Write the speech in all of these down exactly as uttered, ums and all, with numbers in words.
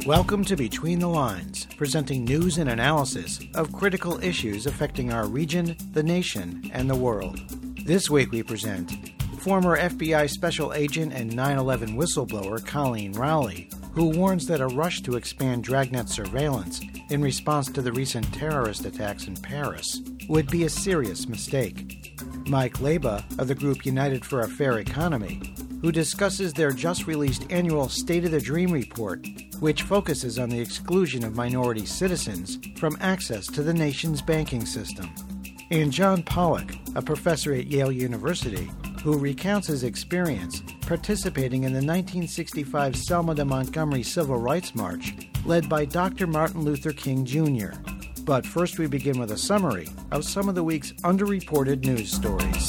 Welcome to Between the Lines, presenting news and analysis of critical issues affecting our region, the nation, and the world. This week we present former F B I special agent and nine eleven whistleblower Colleen Rowley, who warns that a rush to expand Dragnet surveillance in response to the recent terrorist attacks in Paris would be a serious mistake. Mike Leba of the group United for a Fair Economy, who discusses their just-released annual State of the Dream report, which focuses on the exclusion of minority citizens from access to the nation's banking system. And John Pollock, a professor at Yale University, who recounts his experience participating in the nineteen sixty-five Selma to Montgomery Civil Rights March led by Doctor Martin Luther King Junior But first we begin with a summary of some of the week's underreported news stories.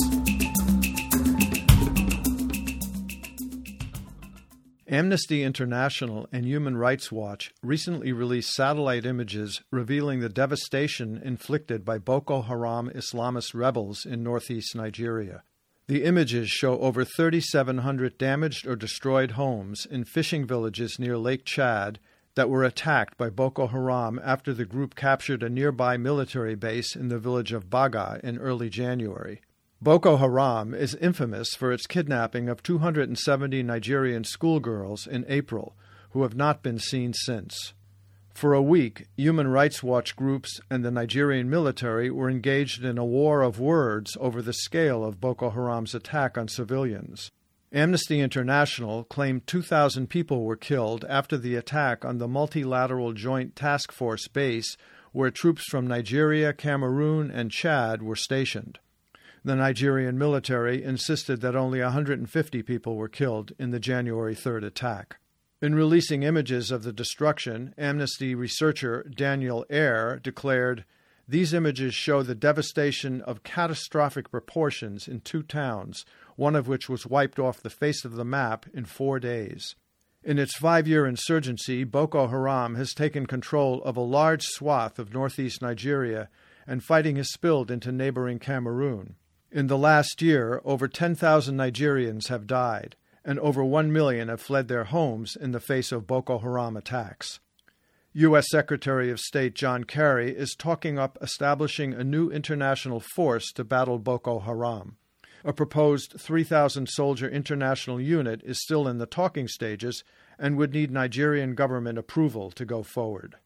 Amnesty International and Human Rights Watch recently released satellite images revealing the devastation inflicted by Boko Haram Islamist rebels in northeast Nigeria. The images show over thirty-seven hundred damaged or destroyed homes in fishing villages near Lake Chad that were attacked by Boko Haram after the group captured a nearby military base in the village of Baga in early January. Boko Haram is infamous for its kidnapping of two hundred seventy Nigerian schoolgirls in April, who have not been seen since. For a week, Human Rights Watch groups and the Nigerian military were engaged in a war of words over the scale of Boko Haram's attack on civilians. Amnesty International claimed two thousand people were killed after the attack on the Multilateral Joint Task Force base where troops from Nigeria, Cameroon, and Chad were stationed. The Nigerian military insisted that only one hundred fifty people were killed in the January third attack. In releasing images of the destruction, Amnesty researcher Daniel Eyre declared, "These images show the devastation of catastrophic proportions in two towns, one of which was wiped off the face of the map in four days. In its five-year insurgency, Boko Haram has taken control of a large swath of northeast Nigeria, and fighting has spilled into neighboring Cameroon. In the last year, over ten thousand Nigerians have died, and over one million have fled their homes in the face of Boko Haram attacks." U S Secretary of State John Kerry is talking up establishing a new international force to battle Boko Haram. A proposed three thousand soldier international unit is still in the talking stages and would need Nigerian government approval to go forward.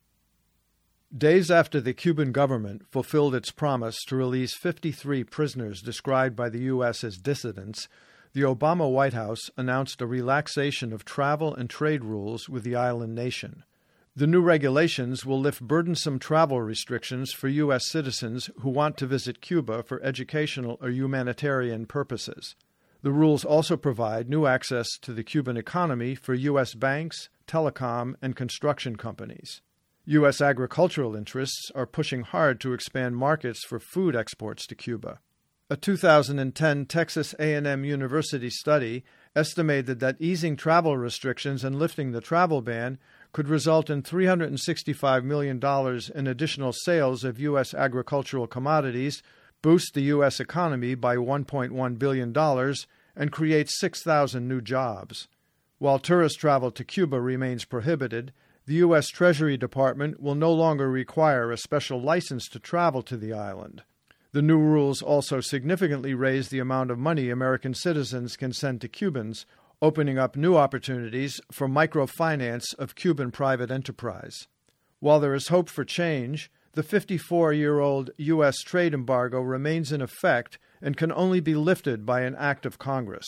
Days after the Cuban government fulfilled its promise to release fifty-three prisoners described by the U S as dissidents, the Obama White House announced a relaxation of travel and trade rules with the island nation. The new regulations will lift burdensome travel restrictions for U S citizens who want to visit Cuba for educational or humanitarian purposes. The rules also provide new access to the Cuban economy for U S banks, telecom, and construction companies. U S agricultural interests are pushing hard to expand markets for food exports to Cuba. A two thousand ten Texas A and M University study estimated that easing travel restrictions and lifting the travel ban could result in three hundred sixty-five million dollars in additional sales of U S agricultural commodities, boost the U S economy by one point one billion dollars, and create six thousand new jobs. While tourist travel to Cuba remains prohibited, the U S Treasury Department will no longer require a special license to travel to the island. The new rules also significantly raise the amount of money American citizens can send to Cubans, opening up new opportunities for microfinance of Cuban private enterprise. While there is hope for change, the fifty-four-year-old U S trade embargo remains in effect and can only be lifted by an act of Congress.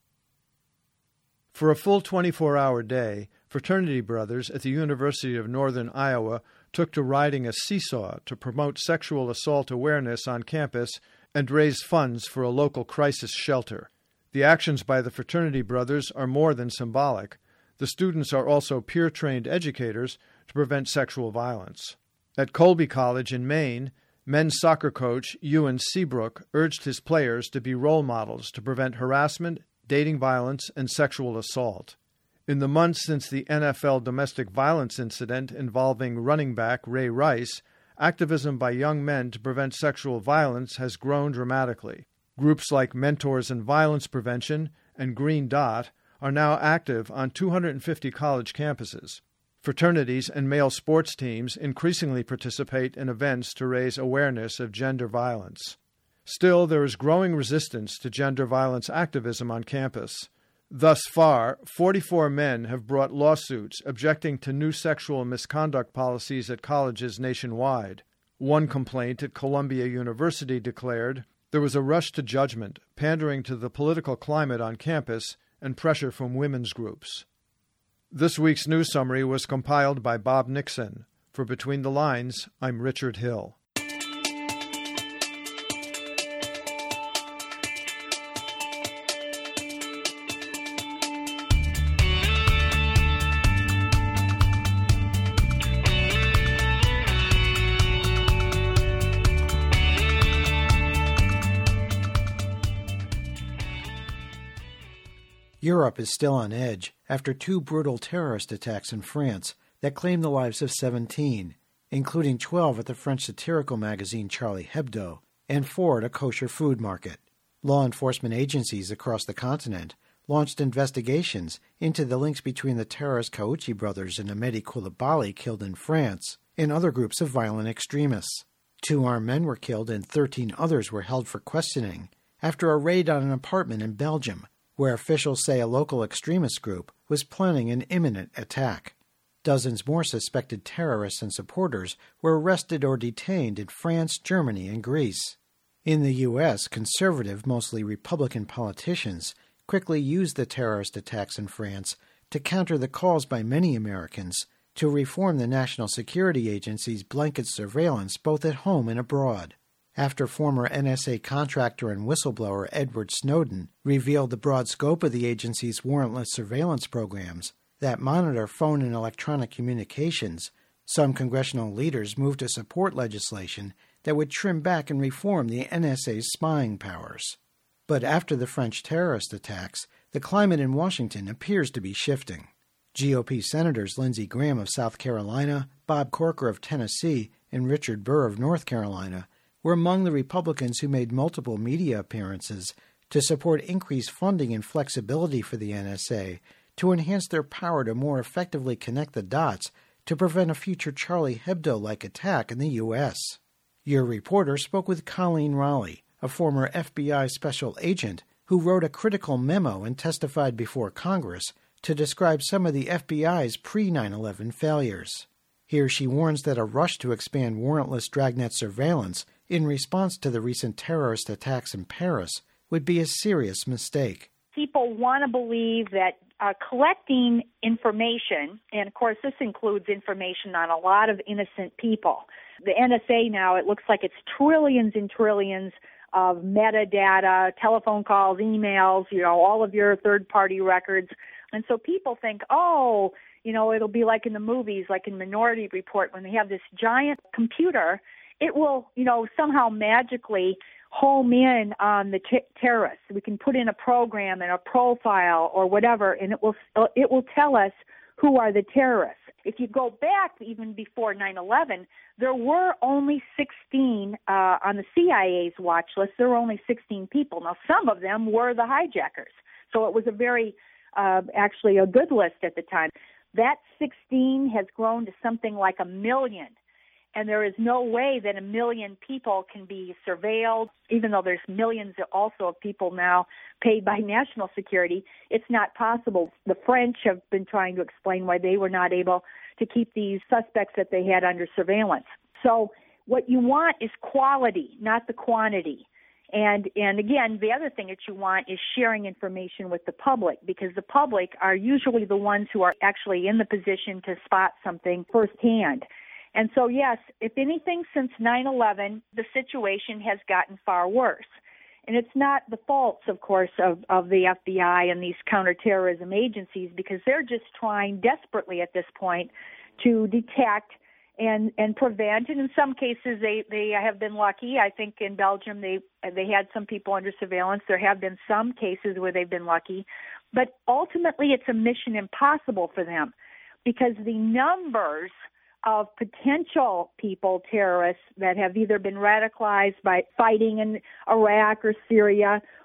For a full twenty-four hour day, fraternity brothers at the University of Northern Iowa took to riding a seesaw to promote sexual assault awareness on campus and raise funds for a local crisis shelter. The actions by the fraternity brothers are more than symbolic. The students are also peer-trained educators to prevent sexual violence. At Colby College in Maine, men's soccer coach Ewan Seabrook urged his players to be role models to prevent harassment, dating violence, and sexual assault. In the months since the N F L domestic violence incident involving running back Ray Rice, activism by young men to prevent sexual violence has grown dramatically. Groups like Mentors in Violence Prevention and Green Dot are now active on two hundred fifty college campuses. Fraternities and male sports teams increasingly participate in events to raise awareness of gender violence. Still, there is growing resistance to gender violence activism on campus. Thus far, forty-four men have brought lawsuits objecting to new sexual misconduct policies at colleges nationwide. One complaint at Columbia University declared there was a rush to judgment, pandering to the political climate on campus and pressure from women's groups. This week's news summary was compiled by Bob Nixon. For Between the Lines, I'm Richard Hill. Europe is still on edge after two brutal terrorist attacks in France that claimed the lives of seventeen, including twelve at the French satirical magazine Charlie Hebdo and four at a kosher food market. Law enforcement agencies across the continent launched investigations into the links between the terrorist Kouchi brothers and Mehdi Koulibaly killed in France and other groups of violent extremists. Two armed men were killed and thirteen others were held for questioning after a raid on an apartment in Belgium, where officials say a local extremist group was planning an imminent attack. Dozens more suspected terrorists and supporters were arrested or detained in France, Germany, and Greece. In the U S, conservative, mostly Republican politicians quickly used the terrorist attacks in France to counter the calls by many Americans to reform the National Security Agency's blanket surveillance both at home and abroad. After former N S A contractor and whistleblower Edward Snowden revealed the broad scope of the agency's warrantless surveillance programs that monitor phone and electronic communications, some congressional leaders moved to support legislation that would trim back and reform the N S A's spying powers. But after the French terrorist attacks, the climate in Washington appears to be shifting. G O P Senators Lindsey Graham of South Carolina, Bob Corker of Tennessee, and Richard Burr of North Carolina were among the Republicans who made multiple media appearances to support increased funding and flexibility for the N S A to enhance their power to more effectively connect the dots to prevent a future Charlie Hebdo-like attack in the U S. Your reporter spoke with Colleen Raleigh, a former F B I special agent who wrote a critical memo and testified before Congress to describe some of the F B I's pre nine eleven failures. Here she warns that a rush to expand warrantless dragnet surveillance in response to the recent terrorist attacks in Paris would be a serious mistake. People want to believe that uh, collecting information, and of course this includes information on a lot of innocent people. The N S A now, it looks like it's trillions and trillions of metadata, telephone calls, emails, you know, all of your third-party records. And so people think, oh, you know, it'll be like in the movies, like in Minority Report, when they have this giant computer, it will, you know, somehow magically home in on the t- terrorists. We can put in a program and a profile or whatever, and it will it will tell us who are the terrorists. If you go back even before nine eleven, there were only sixteen uh, on the C I A's watch list. There were only sixteen people. Now, some of them were the hijackers, so it was a very uh, actually a good list at the time. That sixteen has grown to something like a million. And there is no way that a million people can be surveilled, even though there's millions also of people now paid by national security. It's not possible. The French have been trying to explain why they were not able to keep these suspects that they had under surveillance. So what you want is quality, not the quantity. And and again, the other thing that you want is sharing information with the public, because the public are usually the ones who are actually in the position to spot something firsthand. And so, yes, if anything, since nine eleven, the situation has gotten far worse. And it's not the faults, of course, of, of the F B I and these counterterrorism agencies, because they're just trying desperately at this point to detect and, and prevent. And in some cases, they, they have been lucky. I think in Belgium, they they had some people under surveillance. There have been some cases where they've been lucky. But ultimately, it's a mission impossible for them, because the numbers of potential people, terrorists, that have either been radicalized by fighting in Iraq or Syria,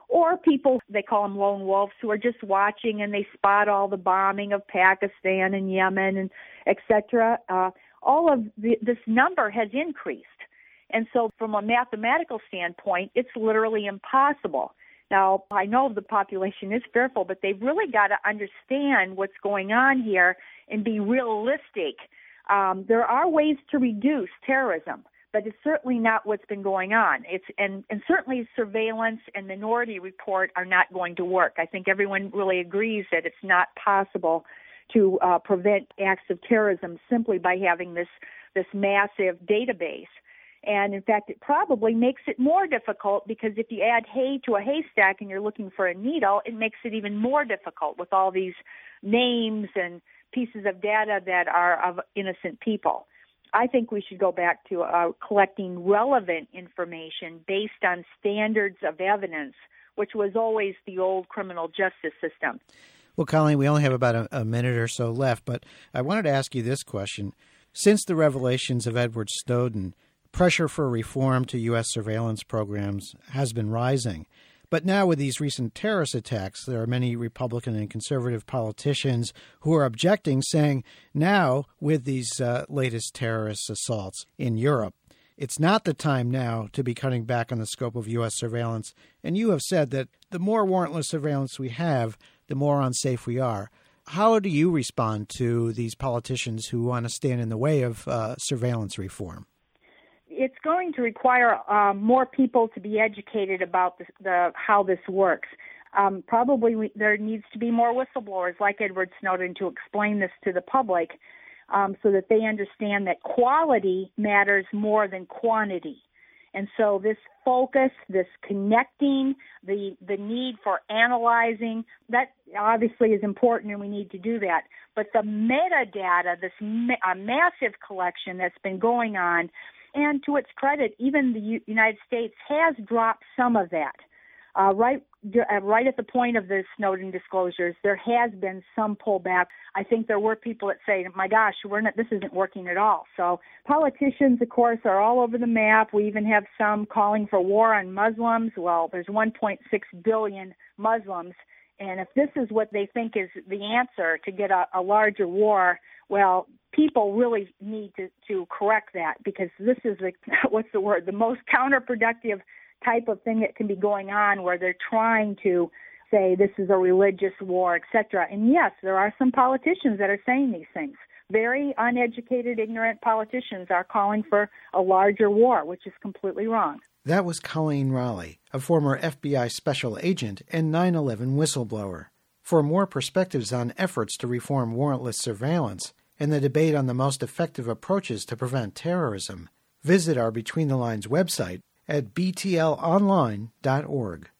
or people, they call them lone wolves, who are just watching and they spot all the bombing of Pakistan and Yemen and et cetera. Uh, all of the, this number has increased. And so from a mathematical standpoint, it's literally impossible. Now, I know the population is fearful, but they've really got to understand what's going on here and be realistic. Um, there are ways to reduce terrorism, but it's certainly not what's been going on. It's and, and certainly surveillance and Minority Report are not going to work. I think everyone really agrees that it's not possible to uh, prevent acts of terrorism simply by having this this massive database. And, in fact, it probably makes it more difficult because if you add hay to a haystack and you're looking for a needle, it makes it even more difficult with all these names and pieces of data that are of innocent people. I think we should go back to uh, collecting relevant information based on standards of evidence, which was always the old criminal justice system. Well, Colleen, we only have about a, a minute or so left, but I wanted to ask you this question. Since the revelations of Edward Snowden, pressure for reform to U S surveillance programs has been rising. But now with these recent terrorist attacks, there are many Republican and conservative politicians who are objecting, saying now with these uh, latest terrorist assaults in Europe, it's not the time now to be cutting back on the scope of U S surveillance. And you have said that the more warrantless surveillance we have, the more unsafe we are. How do you respond to these politicians who want to stand in the way of uh, surveillance reform? It's going to require um, more people to be educated about the, the how this works. Um, probably we, there needs to be more whistleblowers like Edward Snowden to explain this to the public um, so that they understand that quality matters more than quantity. And so this focus, this connecting, the the need for analyzing, that obviously is important and we need to do that. But the metadata, this ma- a massive collection that's been going on, and to its credit, even the U- United States has dropped some of that. Uh, right, uh, right at the point of the Snowden disclosures, there has been some pullback. I think there were people that say, "My gosh, we're not. This isn't working at all." So politicians, of course, are all over the map. We even have some calling for war on Muslims. Well, there's one point six billion Muslims, and if this is what they think is the answer to get a, a larger war, well, people really need to, to correct that because this is the what's the word? The most counterproductive type of thing that can be going on where they're trying to say this is a religious war, et cetera. And yes, there are some politicians that are saying these things. Very uneducated, ignorant politicians are calling for a larger war, which is completely wrong. That was Colleen Raleigh, a former F B I special agent and nine eleven whistleblower. For more perspectives on efforts to reform warrantless surveillance and the debate on the most effective approaches to prevent terrorism, visit our Between the Lines website at b t l online dot org.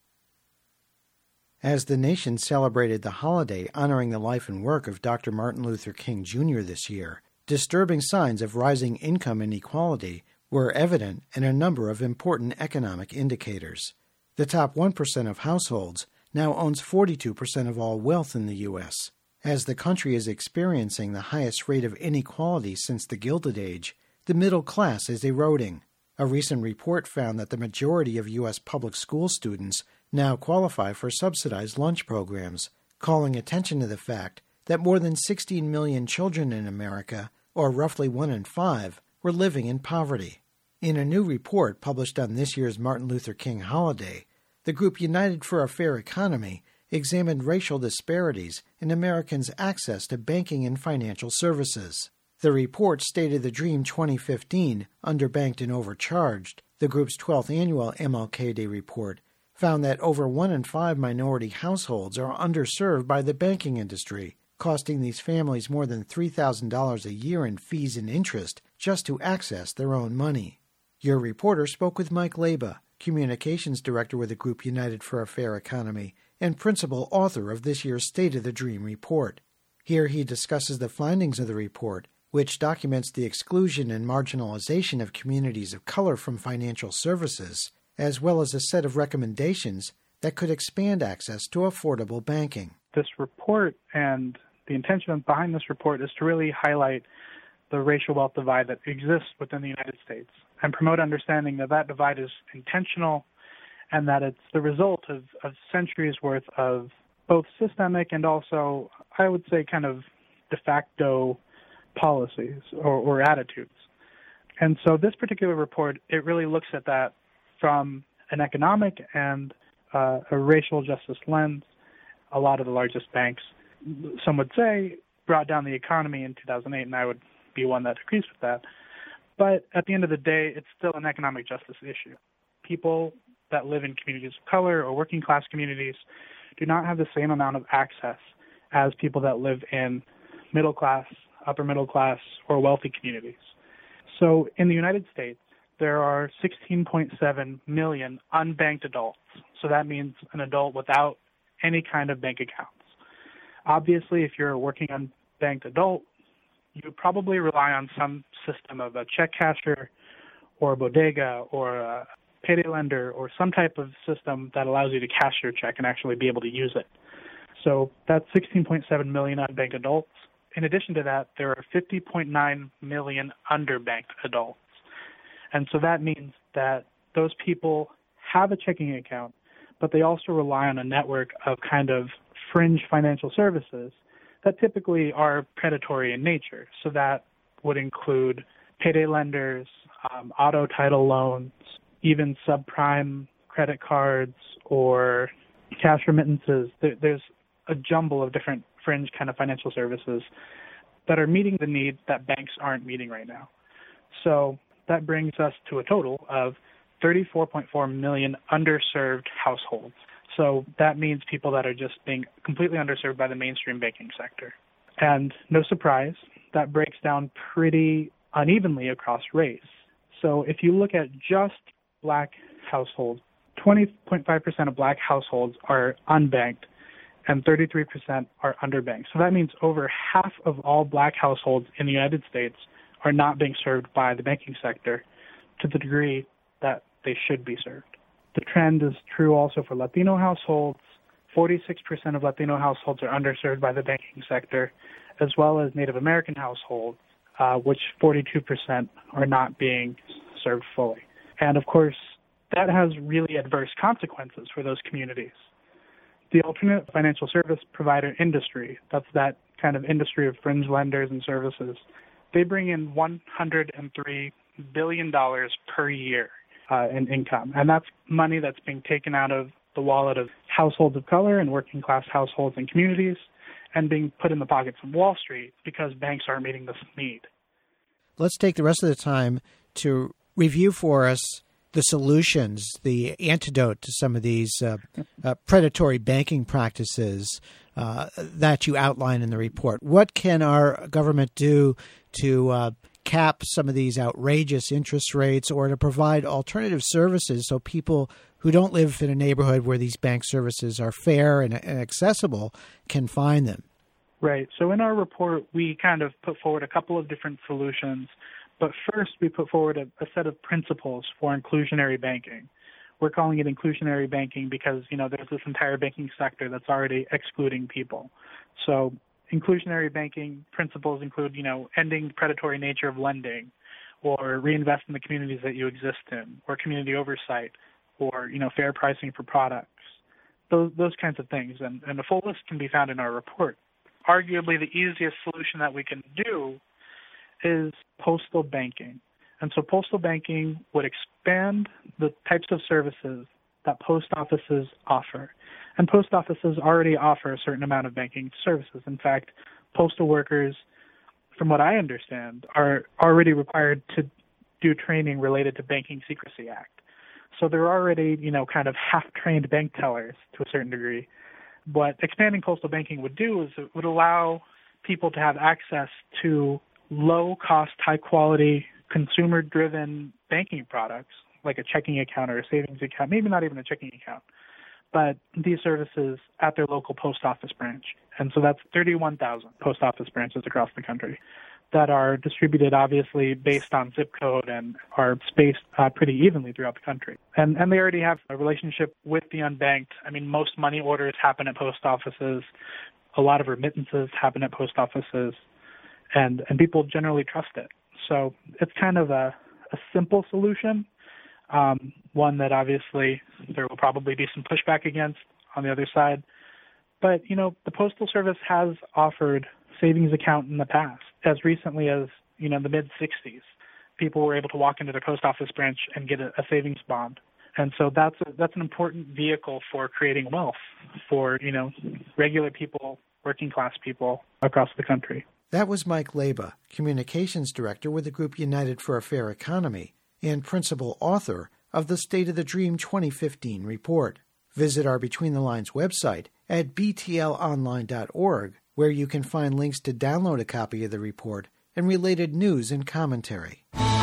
As the nation celebrated the holiday honoring the life and work of Doctor Martin Luther King Junior this year, disturbing signs of rising income inequality were evident in a number of important economic indicators. The top one percent of households now owns forty-two percent of all wealth in the U S. As the country is experiencing the highest rate of inequality since the Gilded Age, the middle class is eroding. A recent report found that the majority of U S public school students now qualify for subsidized lunch programs, calling attention to the fact that more than sixteen million children in America, or roughly one in five, were living in poverty. In a new report published on this year's Martin Luther King holiday, the group United for a Fair Economy examined racial disparities in Americans' access to banking and financial services. The report stated the Dream twenty fifteen, Underbanked and Overcharged, the group's twelfth annual M L K Day report, found that over one in five minority households are underserved by the banking industry, costing these families more than three thousand dollars a year in fees and interest just to access their own money. Your reporter spoke with Mike Leba, Communications Director with the group United for a Fair Economy and principal author of this year's State of the Dream report. Here he discusses the findings of the report, which documents the exclusion and marginalization of communities of color from financial services, as well as a set of recommendations that could expand access to affordable banking. This report and the intention behind this report is to really highlight the racial wealth divide that exists within the United States and promote understanding that that divide is intentional and that it's the result of, of centuries worth of both systemic and also, I would say, kind of de facto policies or, or attitudes. And so this particular report, it really looks at that from an economic and uh, a racial justice lens. A lot of the largest banks, some would say, brought down the economy in two thousand eight, and I would be one that agrees with that. But at the end of the day, it's still an economic justice issue. People that live in communities of color or working class communities do not have the same amount of access as people that live in middle class, upper middle class, or wealthy communities. So in the United States, there are sixteen point seven million unbanked adults. So that means an adult without any kind of bank accounts. Obviously, if you're a working unbanked adult, you probably rely on some system of a check casher or a bodega or a payday lender or some type of system that allows you to cash your check and actually be able to use it. So that's sixteen point seven million unbanked adults. In addition to that, there are fifty point nine million underbanked adults. And so that means that those people have a checking account, but they also rely on a network of kind of fringe financial services that typically are predatory in nature. So that would include payday lenders, um, auto title loans, even subprime credit cards or cash remittances. There, there's a jumble of different fringe kind of financial services that are meeting the need that banks aren't meeting right now. So that brings us to a total of thirty-four point four million underserved households. So that means people that are just being completely underserved by the mainstream banking sector. And no surprise, that breaks down pretty unevenly across race. So if you look at just black households, twenty point five percent of black households are unbanked and thirty-three percent are underbanked. So that means over half of all black households in the United States are not being served by the banking sector to the degree that they should be served. The trend is true also for Latino households. forty-six percent of Latino households are underserved by the banking sector, as well as Native American households, uh, which forty-two percent are not being served fully. And of course, that has really adverse consequences for those communities. The alternate financial service provider industry, that's that kind of industry of fringe lenders and services, they bring in one hundred three billion dollars per year uh, in income. And that's money that's being taken out of the wallet of households of color and working class households and communities and being put in the pockets of Wall Street because banks aren't meeting this need. Let's take the rest of the time to review for us the solutions, the antidote to some of these uh, uh, predatory banking practices uh, that you outline in the report. What can our government do to uh, cap some of these outrageous interest rates or to provide alternative services so people who don't live in a neighborhood where these bank services are fair and, and accessible can find them? Right. So in our report, we kind of put forward a couple of different solutions. But first, we put forward a, a set of principles for inclusionary banking. We're calling it inclusionary banking because, you know, there's this entire banking sector that's already excluding people. So inclusionary banking principles include, you know, ending the predatory nature of lending or reinvest in the communities that you exist in or community oversight or, you know, fair pricing for products, those, those kinds of things. And, and a full list can be found in our report. Arguably, the easiest solution that we can do is postal banking. And so postal banking would expand the types of services that post offices offer. And post offices already offer a certain amount of banking services. In fact, postal workers, from what I understand, are already required to do training related to Banking Secrecy Act. So they're already, you know, kind of half-trained bank tellers to a certain degree. What expanding postal banking would do is it would allow people to have access to low-cost, high-quality, consumer-driven banking products, like a checking account or a savings account, maybe not even a checking account, but these services at their local post office branch. And so that's thirty-one thousand post office branches across the country that are distributed, obviously, based on zip code and are spaced uh, pretty evenly throughout the country. And, and they already have a relationship with the unbanked. I mean, most money orders happen at post offices. A lot of remittances happen at post offices. And, and people generally trust it. So it's kind of a, a simple solution, Um, one that obviously there will probably be some pushback against on the other side. But, you know, the Postal Service has offered savings account in the past. As recently as, you know, the mid-sixties, people were able to walk into their post office branch and get a, a savings bond. And so that's a, that's an important vehicle for creating wealth for, you know, regular people, working class people across the country. That was Mike Leba, Communications Director with the group United for a Fair Economy and principal author of the State of the Dream twenty fifteen report. Visit our Between the Lines website at b t l online dot org, where you can find links to download a copy of the report and related news and commentary.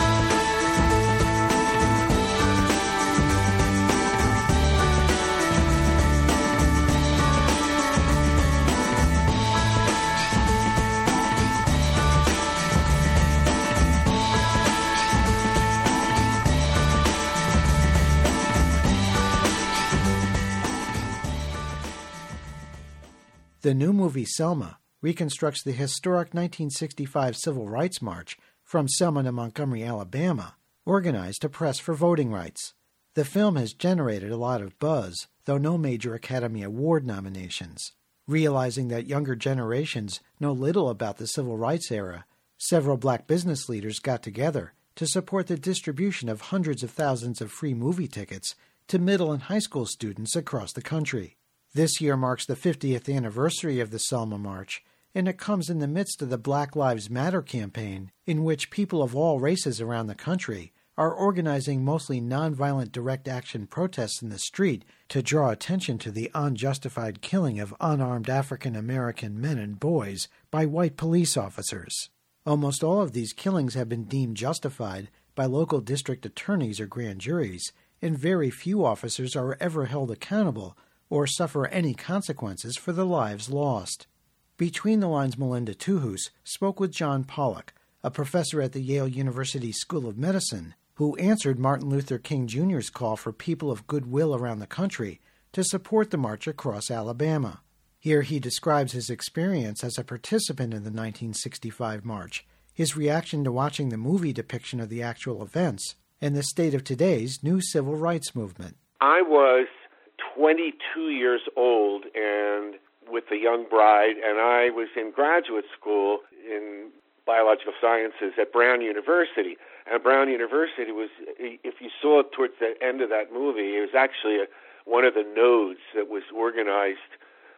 The new movie Selma reconstructs the historic nineteen sixty-five Civil Rights March from Selma to Montgomery, Alabama, organized to press for voting rights. The film has generated a lot of buzz, though no major Academy Award nominations. Realizing that younger generations know little about the Civil Rights era, several black business leaders got together to support the distribution of hundreds of thousands of free movie tickets to middle and high school students across the country. This year marks the fiftieth anniversary of the Selma March, and it comes in the midst of the Black Lives Matter campaign, in which people of all races around the country are organizing mostly nonviolent direct action protests in the street to draw attention to the unjustified killing of unarmed African American men and boys by white police officers. Almost all of these killings have been deemed justified by local district attorneys or grand juries, and very few officers are ever held accountable or suffer any consequences for the lives lost. Between the Lines' Melinda Tuhus spoke with John Pollock, a professor at the Yale University School of Medicine, who answered Martin Luther King Junior's call for people of goodwill around the country to support the march across Alabama. Here he describes his experience as a participant in the nineteen sixty-five march, his reaction to watching the movie depiction of the actual events, and the state of today's new civil rights movement. I was twenty-two years old and with a young bride, and I was in graduate school in biological sciences at Brown University. And Brown University was, if you saw it towards the end of that movie, it was actually a, one of the nodes that was organized,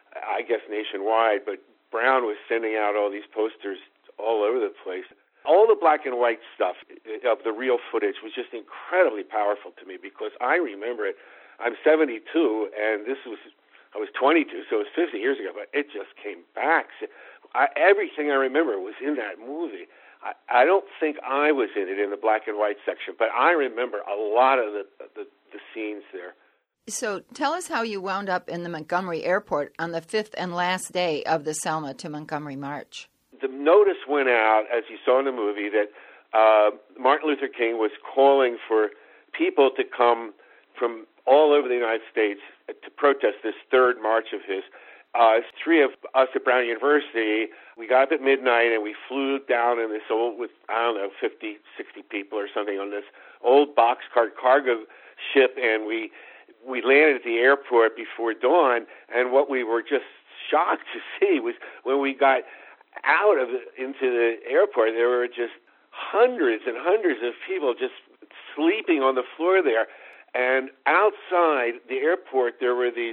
I guess, nationwide. But Brown was sending out all these posters all over the place. All the black and white stuff of the real footage was just incredibly powerful to me because I remember it. I'm seventy-two, and this was, I was twenty-two, so it was fifty years ago, but it just came back. I, everything I remember was in that movie. I, I don't think I was in it in the black and white section, but I remember a lot of the, the, the scenes there. So tell us how you wound up in the Montgomery airport on the fifth and last day of the Selma to Montgomery March. The notice went out, as you saw in the movie, that uh, Martin Luther King was calling for people to come from all over the United States to protest this third march of his. Uh, three of us at Brown University, we got up at midnight and we flew down in this old, with, I don't know, fifty, sixty people or something on this old boxcar cargo ship, and we we landed at the airport before dawn, and what we were just shocked to see was when we got out of the, into the airport, there were just hundreds and hundreds of people just sleeping on the floor there. And outside the airport, there were these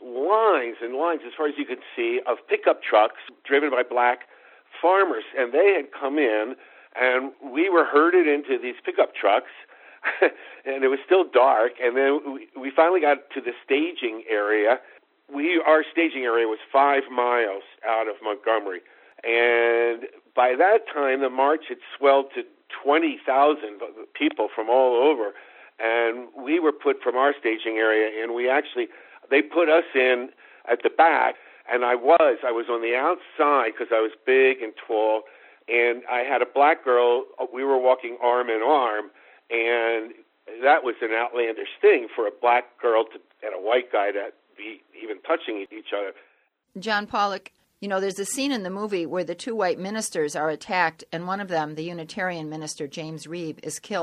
lines and lines, as far as you could see, of pickup trucks driven by black farmers. And they had come in, and we were herded into these pickup trucks, and it was still dark. And then we, we finally got to the staging area. We Our staging area was five miles out of Montgomery. And by that time, the march had swelled to twenty thousand people from all over. And we were put from our staging area, and we actually, they put us in at the back, and I was, I was on the outside because I was big and tall, and I had a black girl, we were walking arm in arm, and that was an outlandish thing for a black girl to, and a white guy to be even touching each other. John Pollock, you know, there's a scene in the movie where the two white ministers are attacked, and one of them, the Unitarian minister, James Reeb, is killed.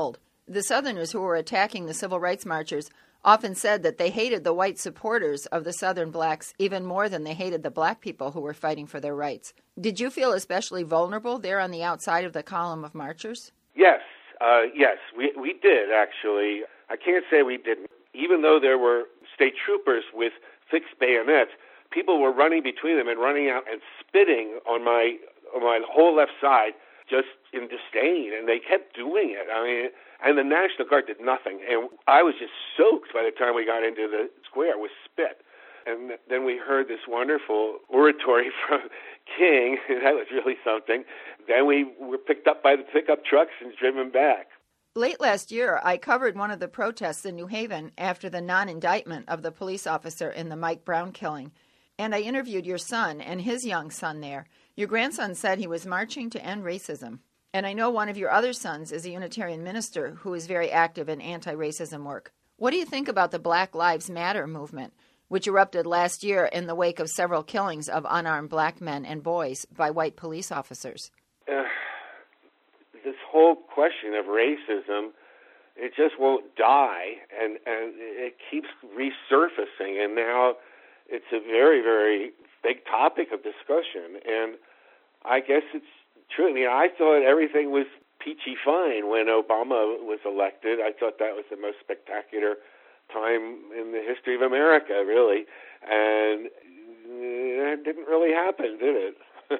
The Southerners who were attacking the civil rights marchers often said that they hated the white supporters of the Southern blacks even more than they hated the black people who were fighting for their rights. Did you feel especially vulnerable there on the outside of the column of marchers? Yes, uh, yes, we we did, actually. I can't say we didn't. Even though there were state troopers with fixed bayonets, people were running between them and running out and spitting on my on my whole left side just in disdain, and they kept doing it. I mean, and the National Guard did nothing, and I was just soaked by the time we got into the square with spit. And then we heard this wonderful oratory from King, and that was really something. Then we were picked up by the pickup trucks and driven back. Late last year, I covered one of the protests in New Haven after the non-indictment of the police officer in the Mike Brown killing, and I interviewed your son and his young son there. Your grandson said he was marching to end racism. And I know one of your other sons is a Unitarian minister who is very active in anti-racism work. What do you think about the Black Lives Matter movement, which erupted last year in the wake of several killings of unarmed black men and boys by white police officers? Uh, this whole question of racism, it just won't die, and, and it keeps resurfacing, and now it's a very, very big topic of discussion, and I guess it's true. I mean, I thought everything was peachy fine when Obama was elected. I thought that was the most spectacular time in the history of America, really, and it didn't really happen, did it?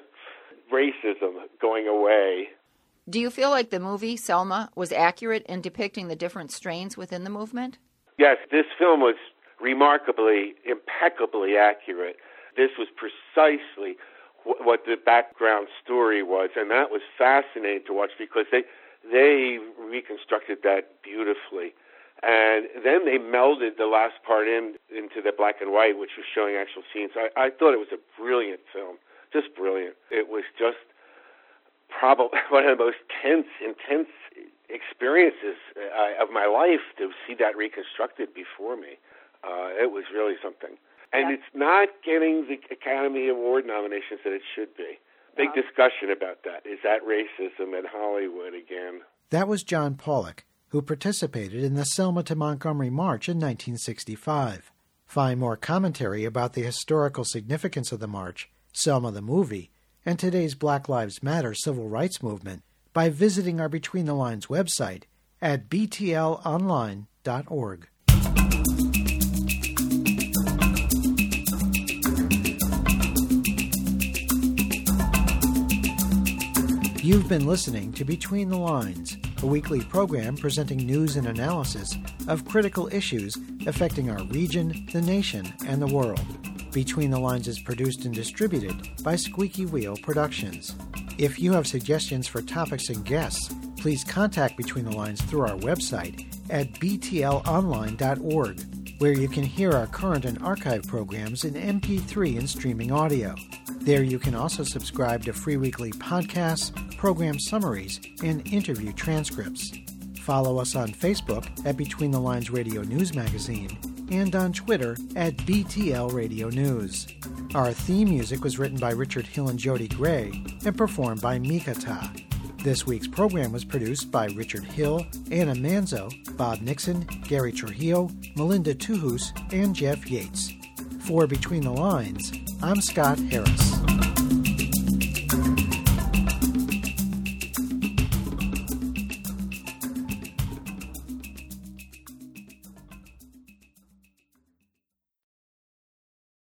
Racism going away. Do you feel like the movie, Selma, was accurate in depicting the different strains within the movement? Yes, this film was remarkably, impeccably accurate. This was precisely w- what the background story was, and that was fascinating to watch because they they reconstructed that beautifully. And then they melded the last part in into the black and white, which was showing actual scenes. I, I thought it was a brilliant film, just brilliant. It was just probably one of the most tense, intense experiences uh, of my life to see that reconstructed before me. Uh, it was really something. And yeah. It's not getting the Academy Award nominations that it should be. Big wow. discussion about that. Is that racism in Hollywood again? That was John Pollock, who participated in the Selma to Montgomery March in nineteen sixty-five. Find more commentary about the historical significance of the march, Selma the movie, and today's Black Lives Matter civil rights movement by visiting our Between the Lines website at b t l online dot org. You've been listening to Between the Lines, a weekly program presenting news and analysis of critical issues affecting our region, the nation, and the world. Between the Lines is produced and distributed by Squeaky Wheel Productions. If you have suggestions for topics and guests, please contact Between the Lines through our website at b t l online dot org, where you can hear our current and archive programs in M P three and streaming audio. There you can also subscribe to free weekly podcasts, program summaries, and interview transcripts. Follow us on Facebook at Between the Lines Radio News Magazine and on Twitter at B T L Radio News. Our theme music was written by Richard Hill and Jody Gray and performed by Mikata. This week's program was produced by Richard Hill, Anna Manzo, Bob Nixon, Gary Trujillo, Melinda Tuhus, and Jeff Yates. For Between the Lines, I'm Scott Harris.